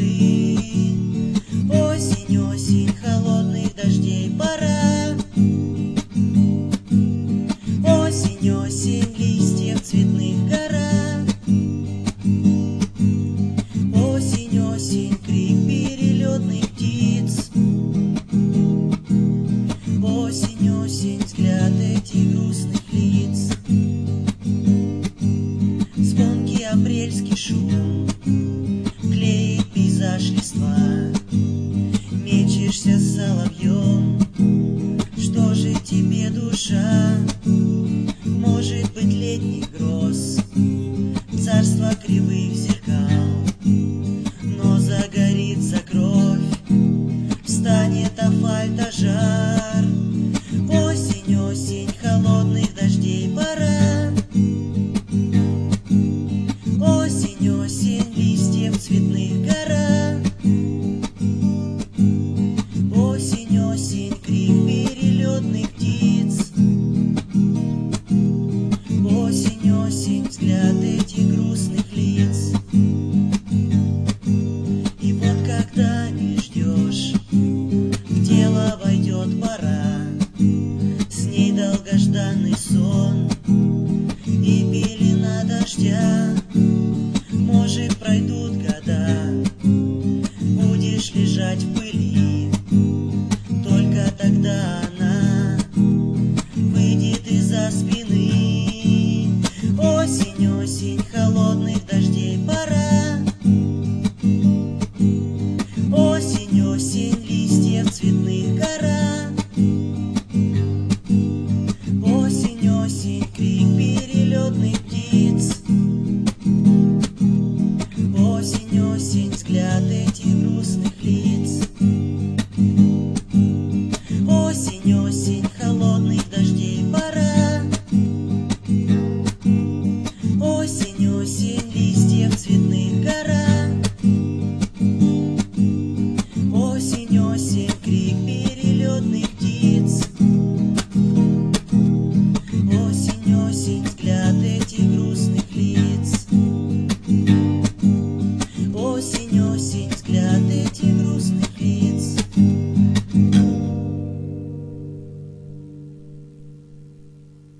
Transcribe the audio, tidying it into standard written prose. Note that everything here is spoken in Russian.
ты. Осень, осень, холодных дождей пора. Осень, осень, листьев цветных гора. Осень, осень, крик перелетных птиц. Осень, осень, взгляд этих грустных лиц. Звонкий апрельский шум клеит пейзаж листва. Мечешься соловьем, что же тебе душа? Может быть, летних гроз, царство кривых зеркал. Но загорится кровь, встанет асфальта жар. Осень, осень, холодных дождей пора. Осень, осень, листьев цветных гора. Осень, осень, крик перелетных птиц. Осень, осень, взгляд этих грустных лиц. И вот когда не ждешь, в тело войдет пора. С ней долгожданный сон и пелена дождя. Может, пройдут года, будешь лежать в пыли. Только тогда она выйдет из-за спины. Осень, осень, холодных дождей пора. Осень, осень, листьев цветных гора. Осень, осень, крик перелетных птиц. Осень, осень, взгляд этих грустных лиц. Осень, осень, холодных дождей пора. Осень, осень, листьев цветных гора. Осень, осень, крик перелетных птиц. Осень, осень, взгляд этих грустных лиц. Осень, осень, взгляд